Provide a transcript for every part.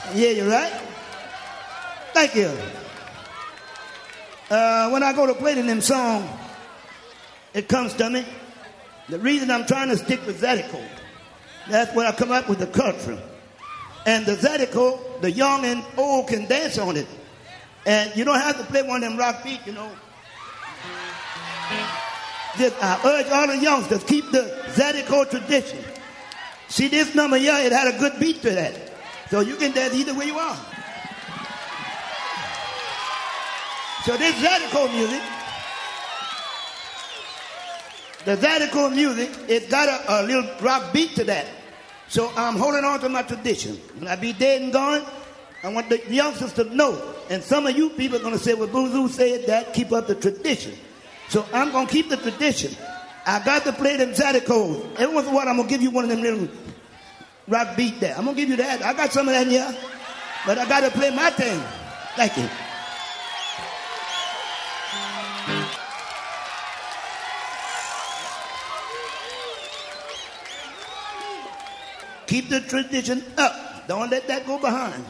Yeah, you're right. Thank you. When I go to play them song, it comes to me. The reason I'm trying to stick with Zydeco, that's where I come up with the culture. And the Zydeco, the young and old can dance on it. And you don't have to play one of them rock beats, you know. Just, I urge all the youngsters, keep the Zydeco tradition. See this number here, it had a good beat to that. So you can dance either way you are. So this Zydeco music, the Zydeco music, it's got a little rock beat to that. So I'm holding on to my tradition. When I be dead and gone, I want the youngsters to know. And some of you people are going to say, well, Boozoo said that, keep up the tradition. So I'm going to keep the tradition. I got to play them Zydeco. Every once in a while, I'm going to give you one of them little rock beat there. I'm going to give you that. I got some of that in here. But I got to play my thing. Thank you. Keep the tradition up. Don't let that go behind.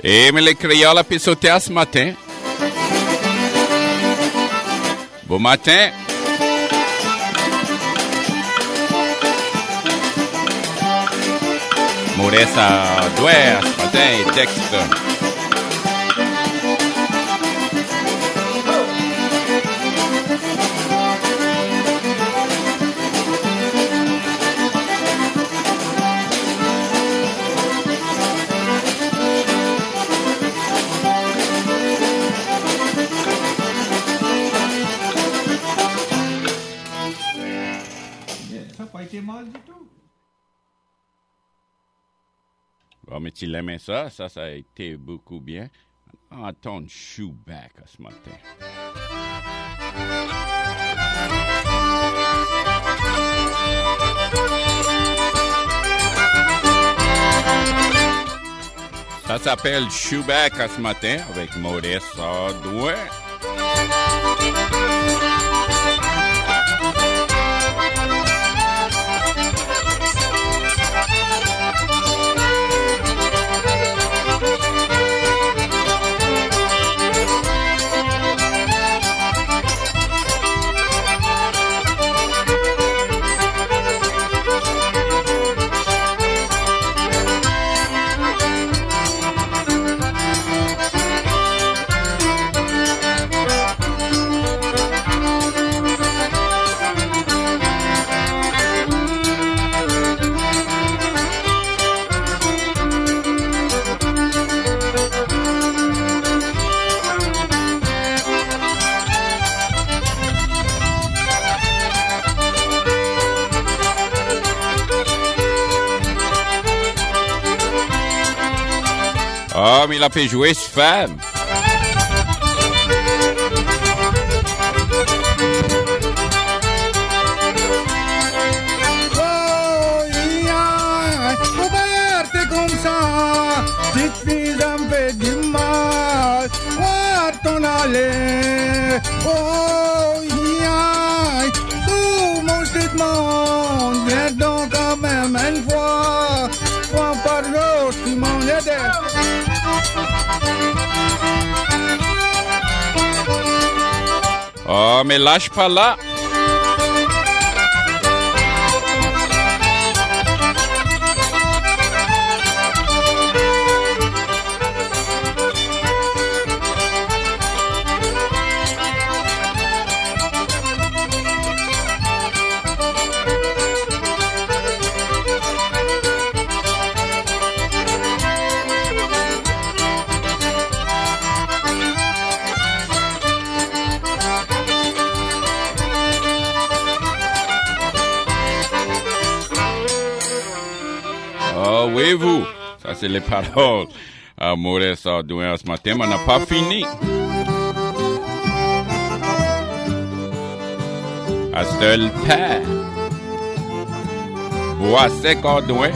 Et me les créoles a pu sauter ce matin. Bon matin. Maurice a doué ce matin et Dexter. Bon, mais tu l'aimais ça? Ça a été beaucoup bien. Entendre Shoeback ce matin. Ça s'appelle Shoeback ce matin avec Maurice Audouin. Ah, mais il a pu jouer ce femme. Oh, yeah, couverte comme ça, petite fille, ça me fait du mal. Voir ton aller. Oh, yeah, tout mon petit monde, viens donc quand même une fois. Fois par jour, tu m'en aides. Oh, mais lâche pas là. Oh, oui, vous. Ça, c'est les paroles à Maurice Audouin ce matin, mais on n'a pas fini. À seul père. Bois sec Audouin.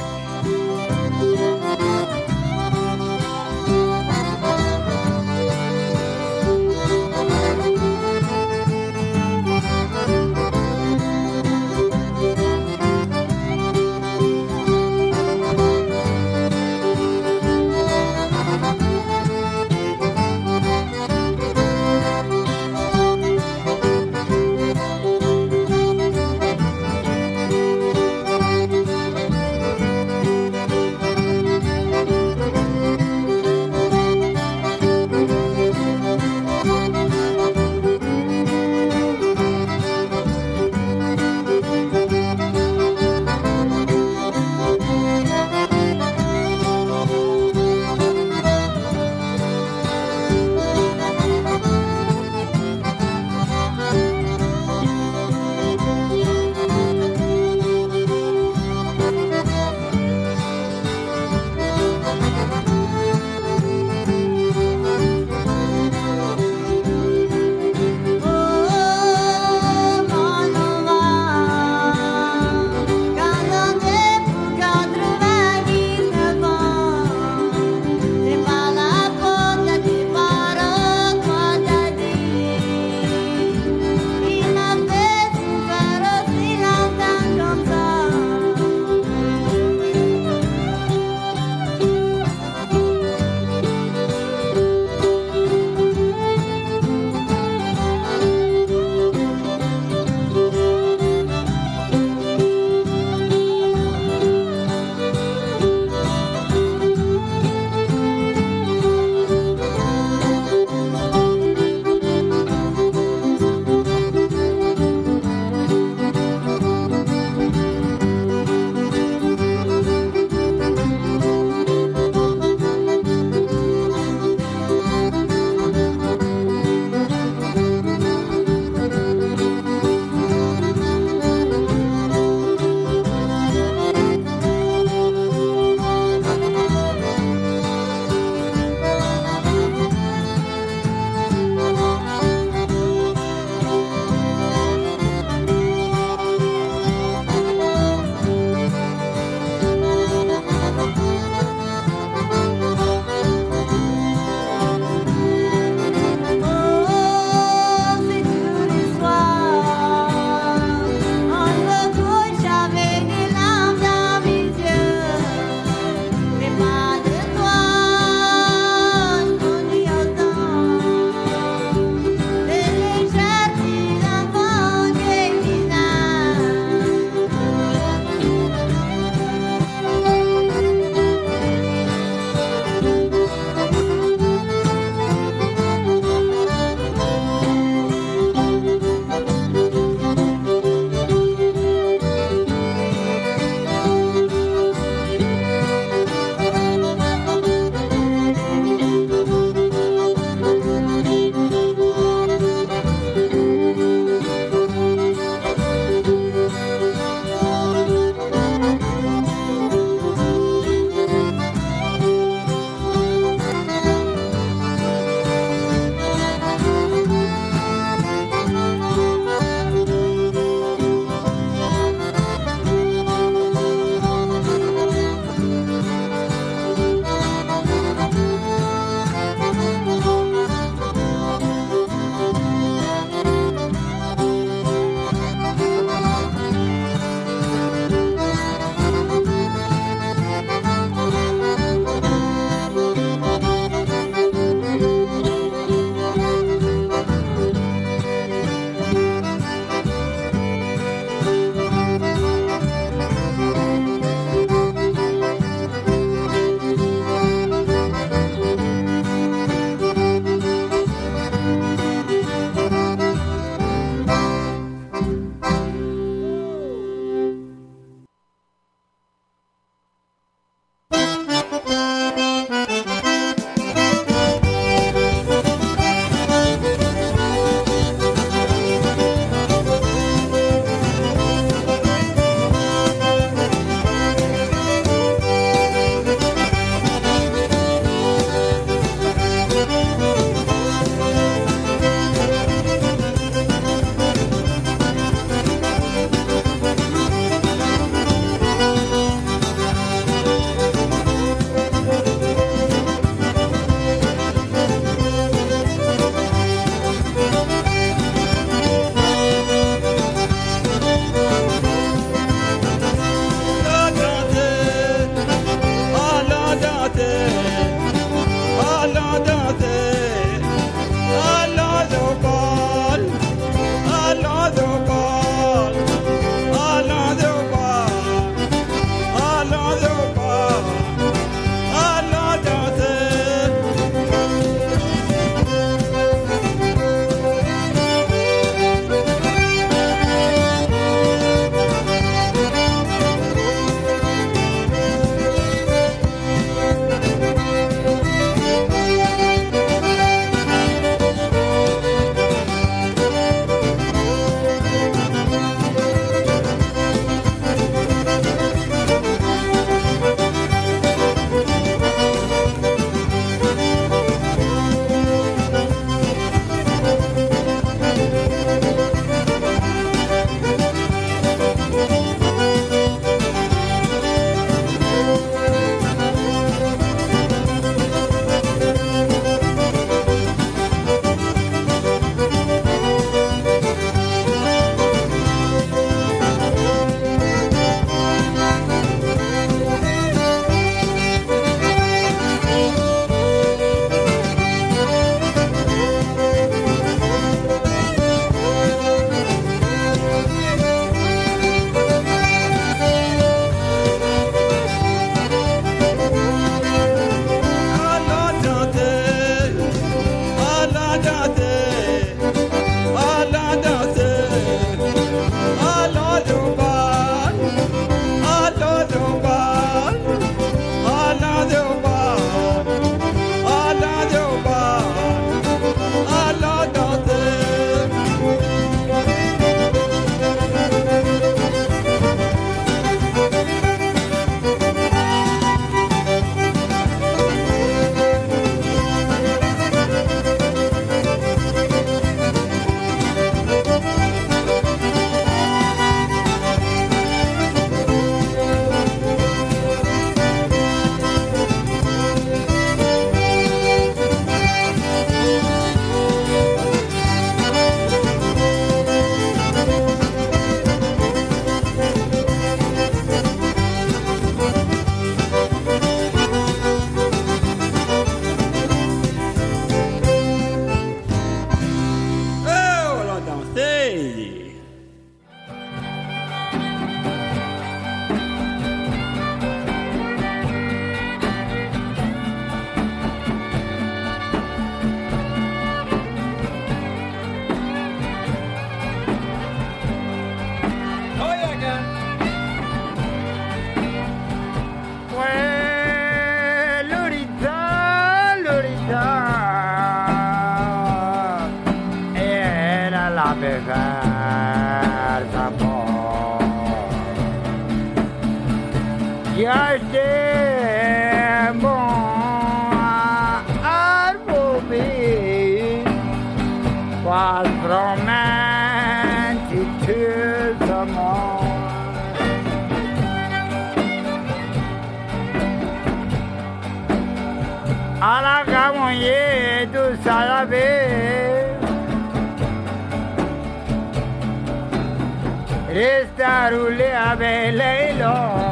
Resta roulé avec Leila.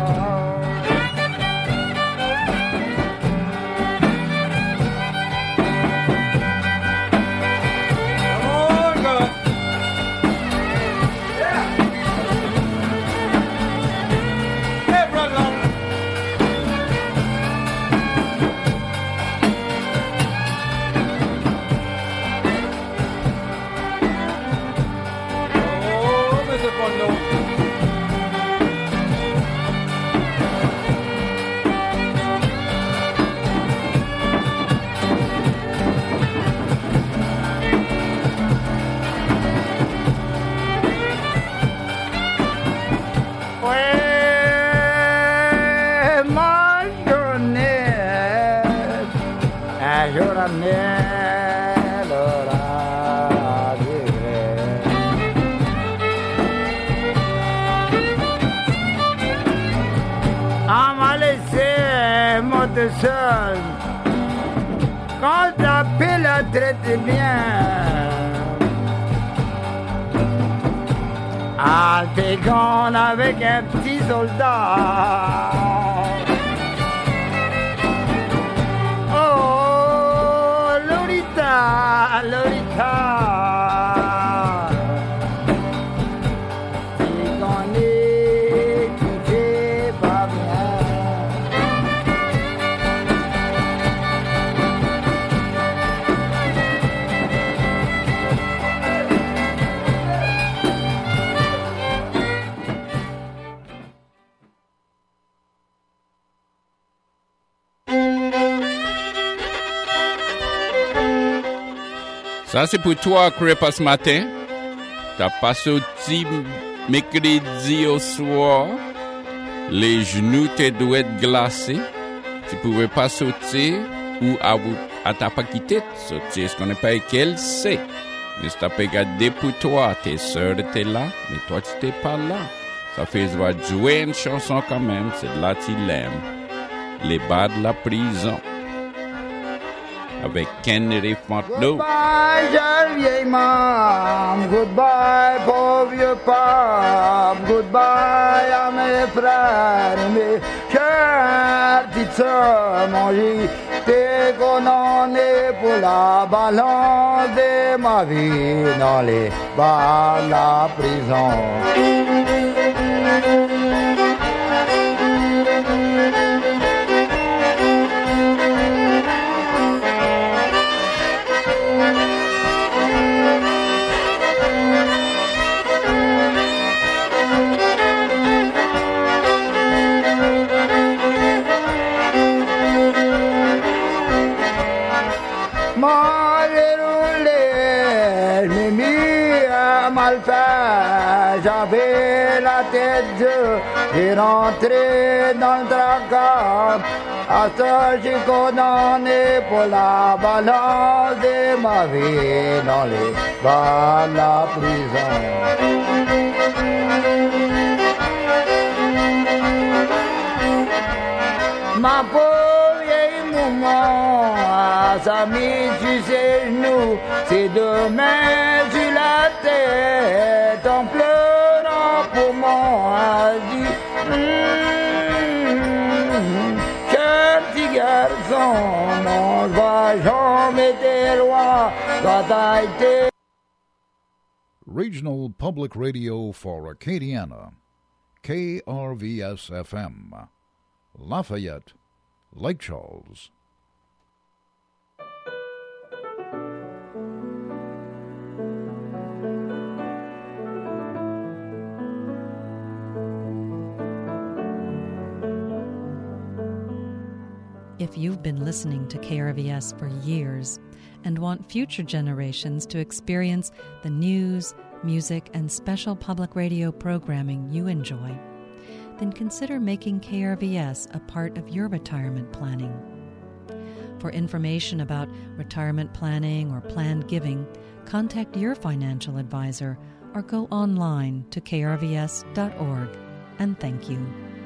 Seul. Quand la paix la traite bien, ah, t'es gone avec un petit soldat. Oh, Lolita, Lolita, t'es gone et tu t'es pas bien. Ça, c'est pour toi, Crépa, ce matin. T'as pas sorti mercredi au soir. Les genoux te doivent être glacés. Tu pouvais pas sauter ou à t'as pas quitté sauter. Ce qu'on n'est pas quel c'est. Mais si t'as pas regardé pour toi, tes sœurs étaient là, mais toi, tu n'étais pas là. Ça fait jouer une chanson quand même. C'est de là tu l'aimes. Les bas de la prison. Avec Henry Fontenot. Goodbye, jeune vieille mam. Goodbye, pauvre vieux pape. Goodbye à mes frères et mes chères petites sœurs. Mon j'étais condamné pour la balance de ma vie dans les bas de la prison. déroulé, Mimi a mal fait, j'avais la tête dure, j'ai rentré dans le tracas. À ça, j'ai condamné pour la balance de ma vie dans les bas de la prison. Ma pauvre vieille maman, sa mise sur ses genoux, ses deux mains sur la tête, en pleurant pour moi, elle dit petit garçon, mon voyage m'était roi, quand t'as été. Regional Public Radio for Acadiana, KRVS-FM, Lafayette, Lake Charles. If you've been listening to KRVS for years and want future generations to experience the news, music, and special public radio programming you enjoy, then consider making KRVS a part of your retirement planning. For information about retirement planning or planned giving, contact your financial advisor or go online to krvs.org. And thank you.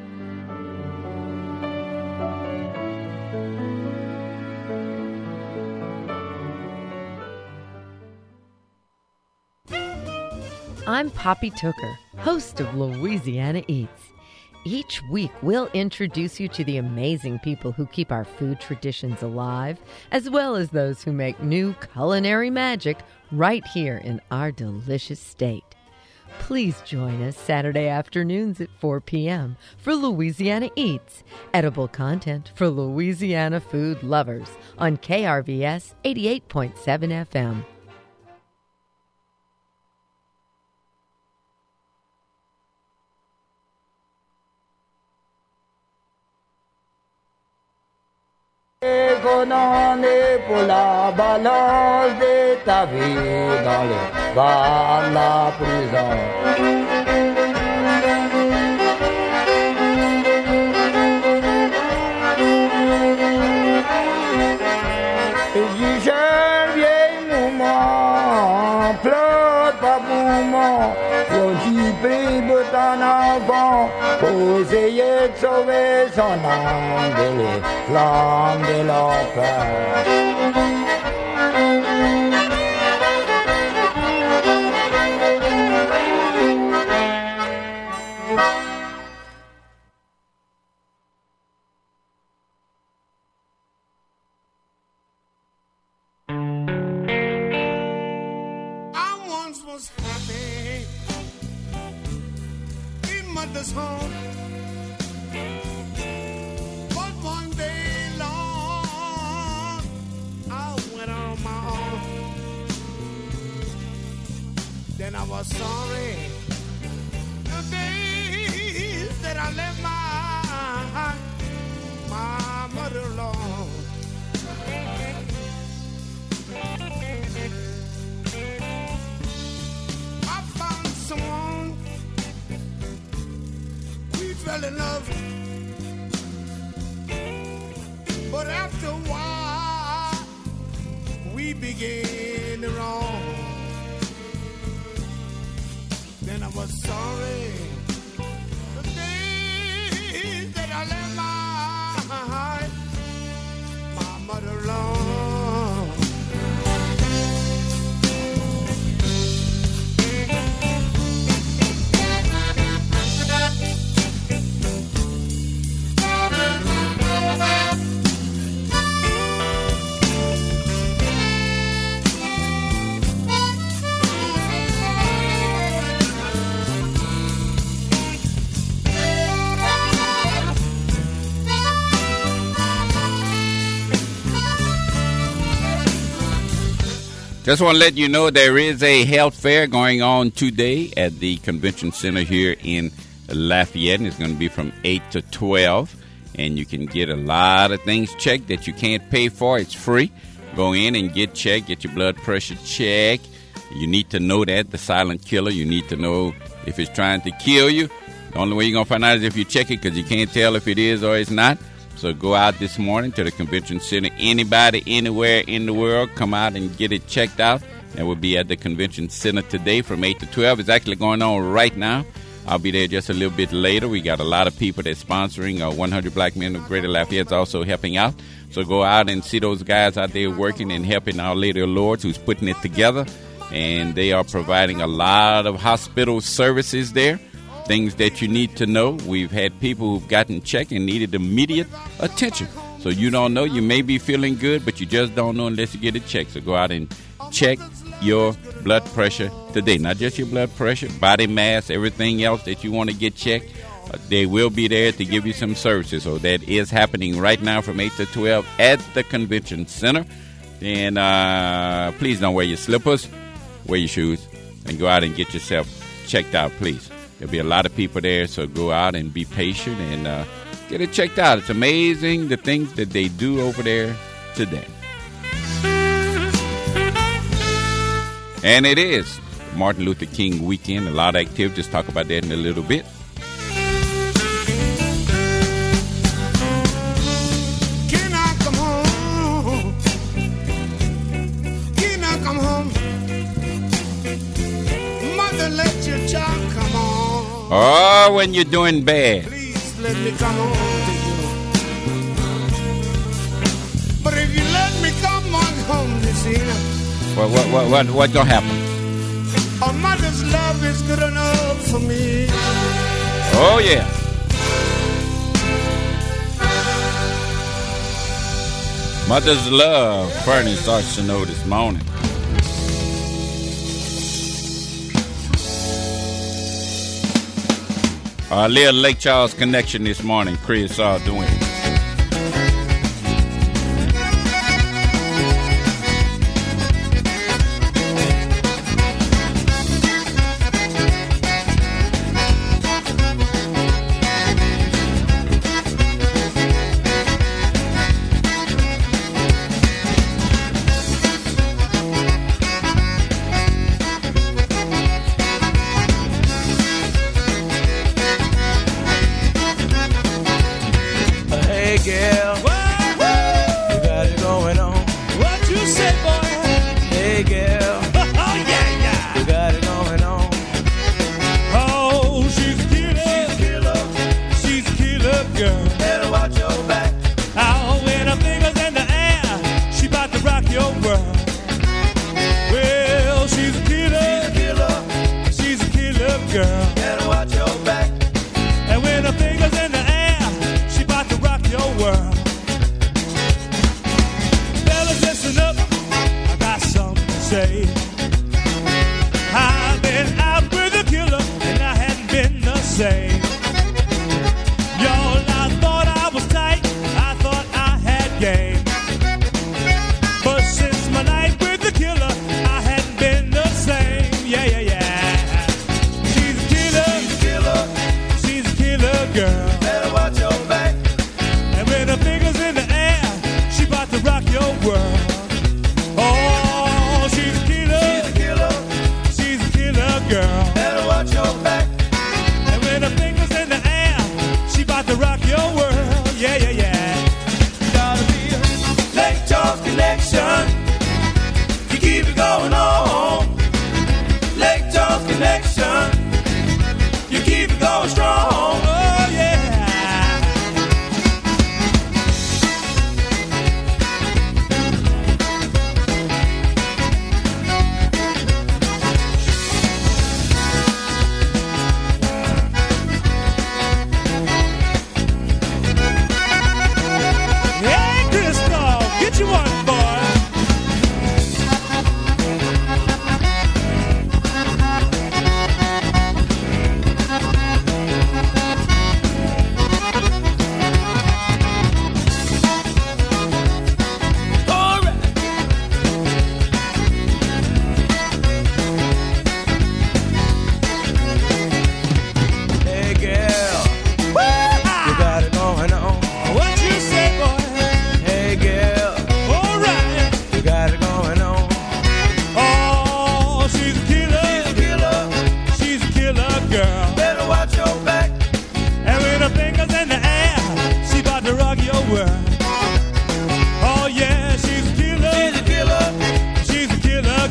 I'm Poppy Tooker, host of Louisiana Eats. Each week, we'll introduce you to the amazing people who keep our food traditions alive, as well as those who make new culinary magic right here in our delicious state. Please join us Saturday afternoons at 4 p.m. for Louisiana Eats, edible content for Louisiana food lovers on KRVS 88.7 FM. Condamné pour la balance de ta vie dans les bas de la prison. J'y cherche vieille maman, pleure pas pour moi. J'y prie pour ton enfant pour essayer de sauver son âme de les flammes de l'enfer. Home. But one day long I went on my own. Then I was sorry the days that I left my mother alone. I found someone, fell in love, but after a while we began to wrong. Then I was sorry the day that I left my mother alone. Just want to let you know there is a health fair going on today at the convention center here in Lafayette. It's going to be from 8 to 12, and you can get a lot of things checked that you can't pay for. It's free. Go in and get checked, get your blood pressure checked. You need to know that, the silent killer. You need to know if it's trying to kill you. The only way you're going to find out is if you check it, because you can't tell if it is or it's not. So go out this morning to the convention center. Anybody, anywhere in the world, come out and get it checked out. That will be at the convention center today from 8 to 12. It's actually going on right now. I'll be there just a little bit later. We got a lot of people that's sponsoring. 100 Black Men of Greater Lafayette's also helping out. So go out and see those guys out there working and helping Our Lady of Lourdes, who's putting it together. And they are providing a lot of hospital services there, things that you need to know. We've had people who've gotten checked and needed immediate attention. So you don't know. You may be feeling good, but you just don't know unless you get it checked. So go out and check your blood pressure today. Not just your blood pressure, body mass, everything else that you want to get checked. They will be there to give you some services. So that is happening right now from 8 to 12 at the convention center. And please don't wear your slippers, wear your shoes, and go out and get yourself checked out, please. There'll be a lot of people there, so go out and be patient and get it checked out. It's amazing the things that they do over there today. And it is Martin Luther King weekend, a lot of activities. Just talk about that in a little bit. Can I come home? Can I come home? Mother, let your child come on. Oh, when you're doing bad. Please let me come home to you. But if you let me come on home this evening, What gonna happen? a mother's love is good enough for me. Oh, yeah. Mother's love. Bernie starts to know this morning. Our little Lake Charles connection this morning. Chris doing it.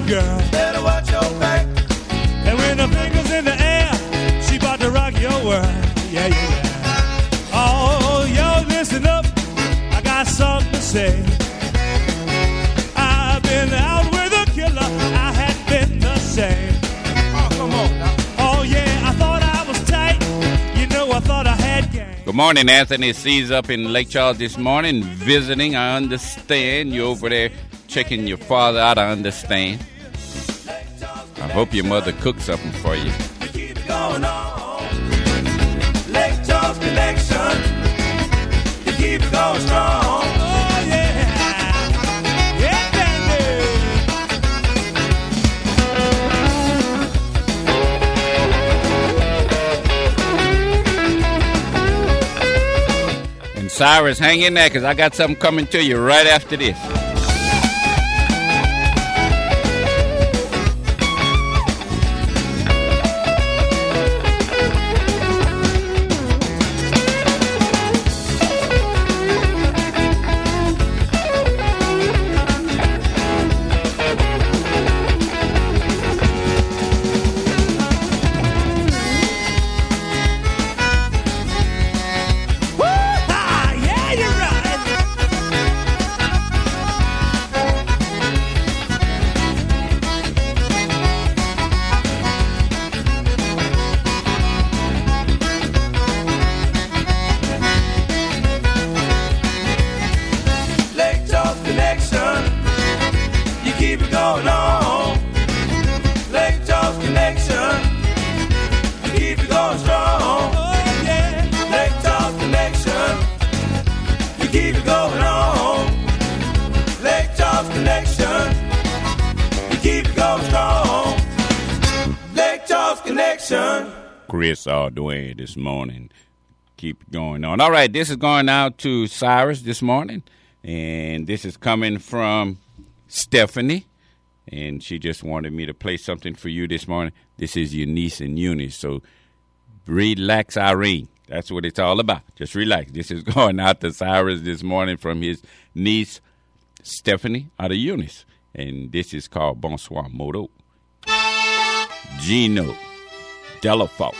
girl. Better watch your back. And when the finger's in the air, she about to rock your world. Yeah, yeah, yeah. Oh, yo, listen up. I got something to say. I've been out with a killer. I had been the same. Oh, come on now. Oh, yeah, I thought I was tight. You know, I thought I had game. Good morning, Anthony C's up in Lake Charles this morning, visiting. I understand you're over there checking your father out. I understand. I hope your mother cooked something for you. Keep it going on. Lake Charles Connection. You keep it going strong. Oh, yeah. Yeah, baby. And Cyrus, hang in there, because I got something coming to you right after this. Chris Dwayne this morning. Keep going on. All right, this is going out to Cyrus this morning, and this is coming from Stephanie, and she just wanted me to play something for you this morning. This is your niece and Eunice, so relax, Irene. That's what it's all about. Just relax. This is going out to Cyrus this morning from his niece, Stephanie, out of Eunice, and this is called Bonsoir Moto. Gino Delafosse.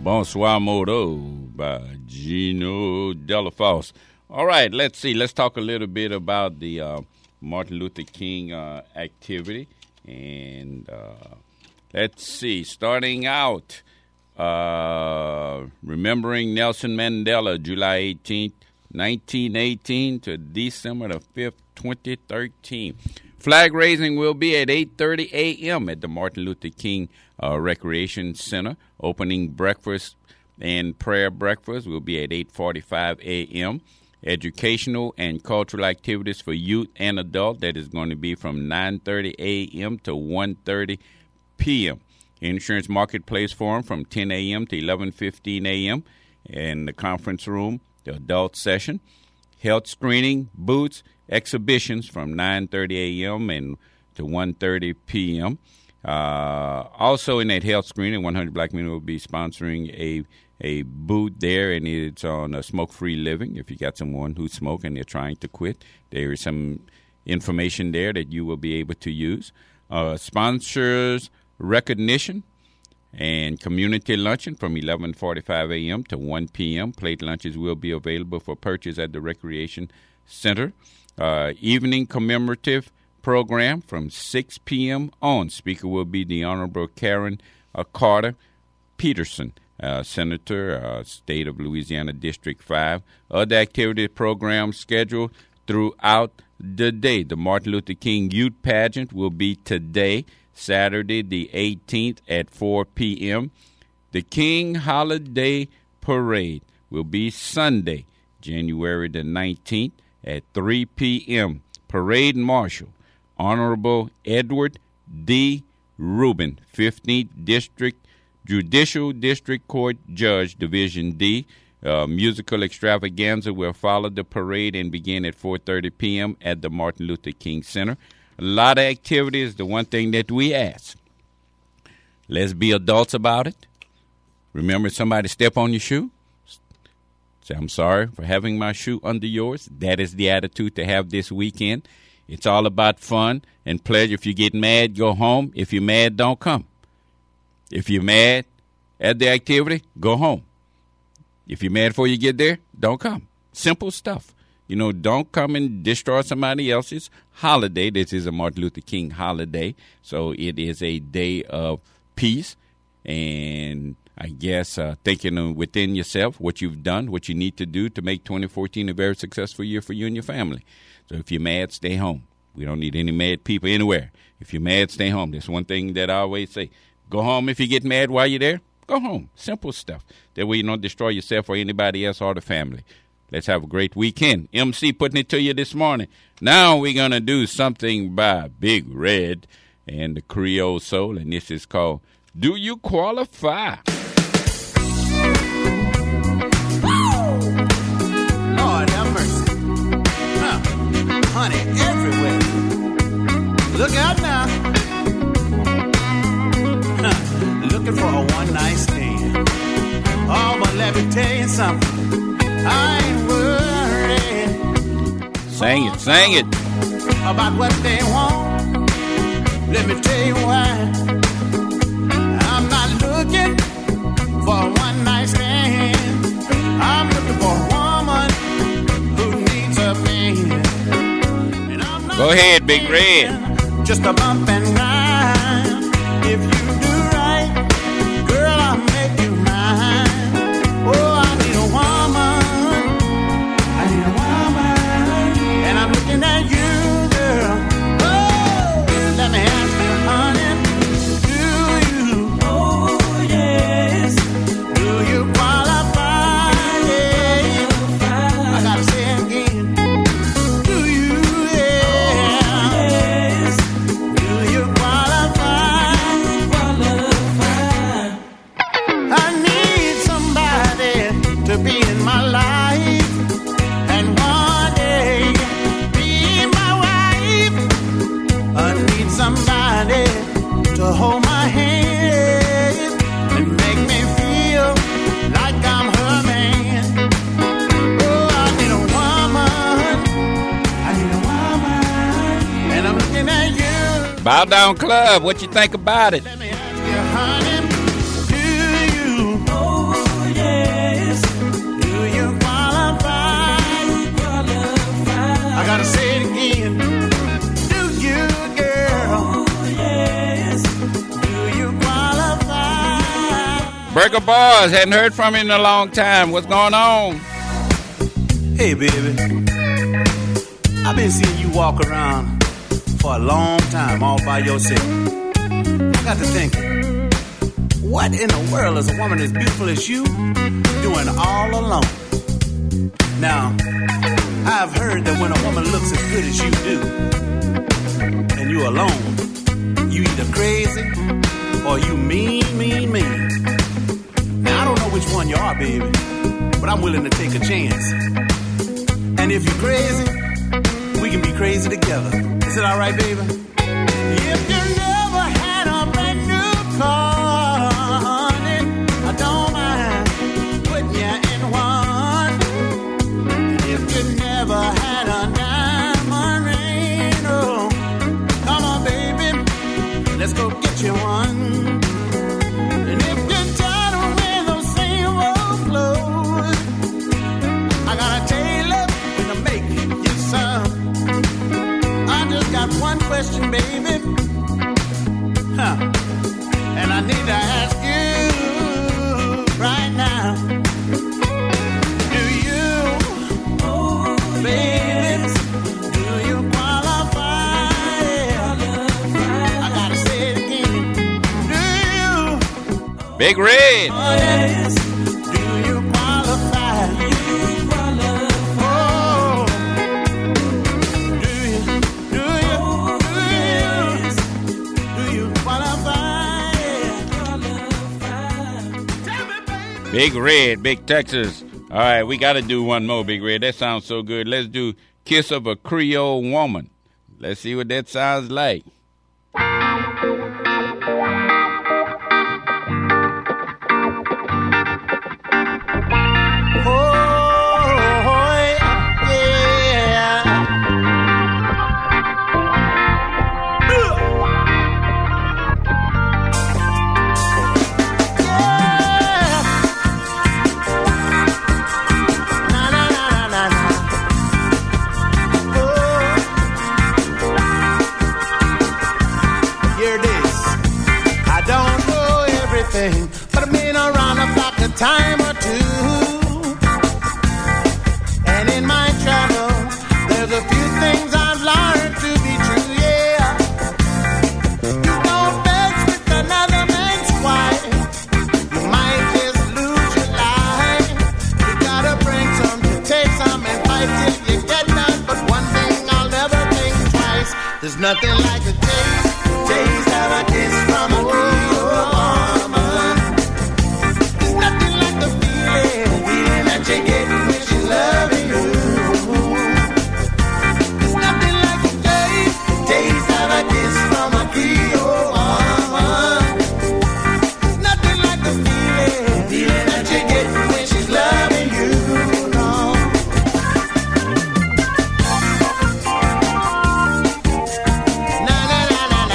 Bonsoir Moto by Gino Delafosse. All right, let's see. Let's talk a little bit about the Martin Luther King activity. And let's see. Starting out, remembering Nelson Mandela, July 18th, 1918 to December the 5th, 2013. Flag raising will be at 8:30 a.m. at the Martin Luther King Recreation Center. Opening breakfast and prayer breakfast will be at 8:45 a.m. Educational and cultural activities for youth and adult, that is going to be from 9:30 a.m. to 1:30 p.m. Insurance Marketplace Forum from 10 a.m. to 11:15 a.m. in the conference room, the adult session. Health screening, booths, exhibitions from 9:30 a.m. and to 1:30 p.m. Also in that health screening, 100 Black Men will be sponsoring a booth there, and it's on smoke-free living. If you got someone who smoke and they're trying to quit, there is some information there that you will be able to use. Sponsors recognition and community luncheon from 11:45 a.m. to 1 p.m. Plate lunches will be available for purchase at the Recreation Center. Evening commemorative program from 6 p.m. on. Speaker will be the Honorable Karen Carter Peterson, Senator, State of Louisiana, District 5. Other activity programs scheduled throughout the day. The Martin Luther King Youth Pageant will be today, Saturday the 18th at 4 p.m. The King Holiday Parade will be Sunday, January the 19th at 3 p.m. Parade Marshal, Honorable Edward D. Rubin, 15th District Judicial District Court Judge, Division D. Musical extravaganza will follow the parade and begin at 4:30 p.m. at the Martin Luther King Center. A lot of activities. The one thing that we ask, let's be adults about it. Remember, somebody step on your shoe, say, I'm sorry for having my shoe under yours. That is the attitude to have this weekend. It's all about fun and pleasure. If you get mad, go home. If you're mad, don't come. If you're mad at the activity, go home. If you're mad before you get there, don't come. Simple stuff. You know, don't come and destroy somebody else's holiday. This is a Martin Luther King holiday, so it is a day of peace. And I guess thinking within yourself what you've done, what you need to do to make 2014 a very successful year for you and your family. So if you're mad, stay home. We don't need any mad people anywhere. If you're mad, stay home. That's one thing that I always say. Go home if you get mad while you're there. Go home. Simple stuff. That way you don't destroy yourself or anybody else or the family. Let's have a great weekend. MC putting it to you this morning. Now we're going to do something by Big Red and the Creole Soul, and this is called Do You Qualify? Lord have mercy. Honey everywhere. Look out now. Looking for a one-night stand. Oh, but let me tell you something. I ain't worried. Sing it, sing it. About what they want. Let me tell you why. I'm not looking for a one-night stand. I'm looking for a woman who needs a man. And I'm not Go ahead, Big Red. Just a bump and grind. If you do right, girl, I'll make you mine. Oh, I need a woman. I need a woman. And I'm looking at you, girl. Oh, let me ask you, honey. Do you? Oh, yes. Do you qualify? Yeah. I gotta say it again. Do you? Yeah. Oh, yes. Do you qualify? I need somebody to be in my life and one day be my wife. I need somebody to hold my hand and make me feel like I'm her man. Oh, I need a woman. I need a woman. And I'm looking at you. Bow Down Club, what you think about it? Let me ask you, honey, do you? Oh, Burger Boys, hadn't heard from you in a long time. What's going on? Hey, baby. I've been seeing you walk around for a long time all by yourself. I got to thinking, what in the world is a woman as beautiful as you doing all alone? Now, I've heard that when a woman looks as good as you do, and you alone, you either crazy or you mean. Now, I don't know which one you are, baby, but I'm willing to take a chance. And if you're crazy, we can be crazy together. Is it all right, baby? If you never had a brand new car, honey, I don't mind putting you in one. And if you never had a diamond ring, oh, come on, baby, let's go get you one. And if you're tired of wearing those same old clothes, I got a tailor to make you some. I just got one question, baby. And I need to ask you right now. Do you, baby, do you qualify? I gotta say it again. Do you? Big Red. Do you qualify? Oh, do you qualify? Big Red, Big Texas. All right, we got to do one more, Big Red. That sounds so good. Let's do Kiss of a Creole Woman. Let's see what that sounds like. But I've been around about a time or two, and in my travels, there's a few things I've learned to be true, yeah. You don't mess with another man's wife, you might just lose your life. You gotta bring some to take some and fight till you get done. But one thing I'll never think twice, there's nothing like a taste of a kiss from a Creole woman. You get when she's loving you. There's nothing like a taste of a kiss from a Creole woman. There's nothing like the feeling that you get when she's loving you. No. Na na na na na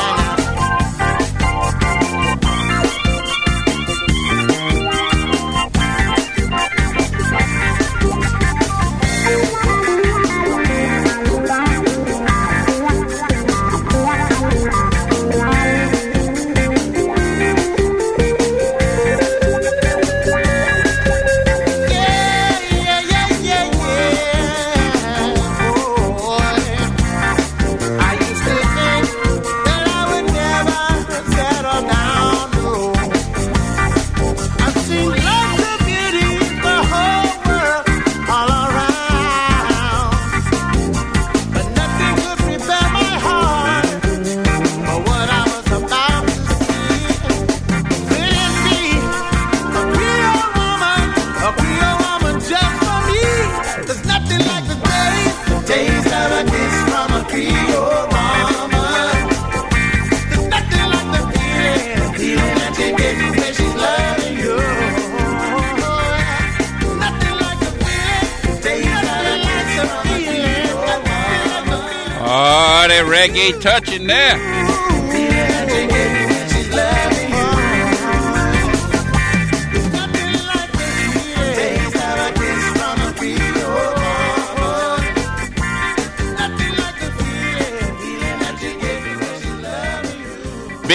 that reggae touching there.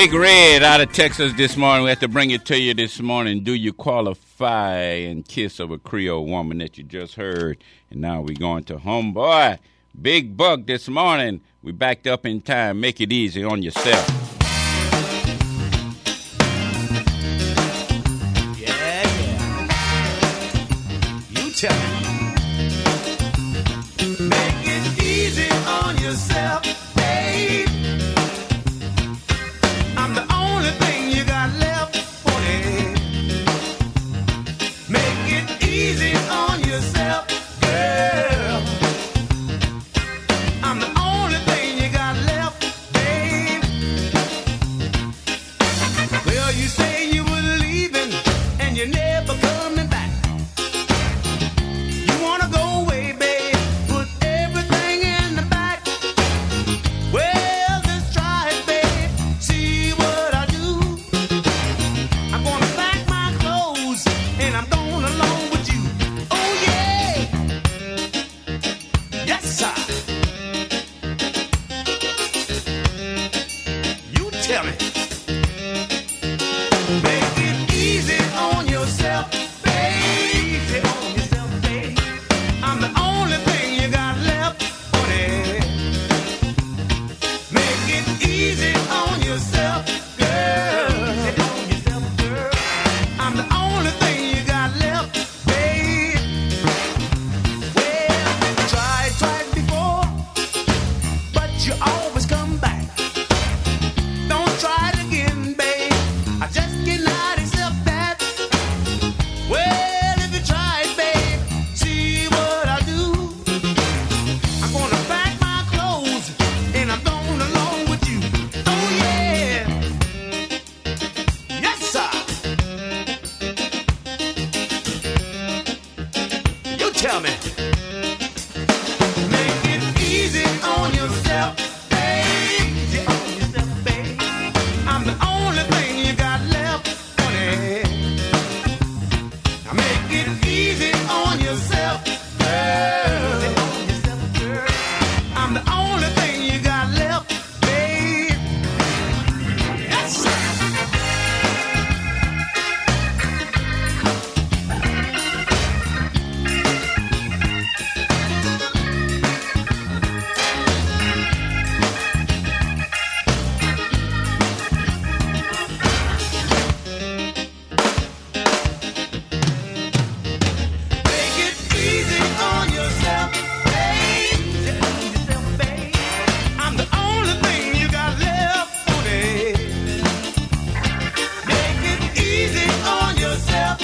Big Red out of Texas this morning. We have to bring it to you this morning. Do you qualify? And Kiss of a Creole Woman that you just heard. And now we're going to Homeboy. Big Buck this morning. We backed up in time. Make it easy on yourself. Yeah. You tell me. Make it easy on yourself, babe. I'm the only thing you got left, honey. Make it easy on yourself, girl. I'm the only thing you got left, babe. Well, you say you were leaving and you never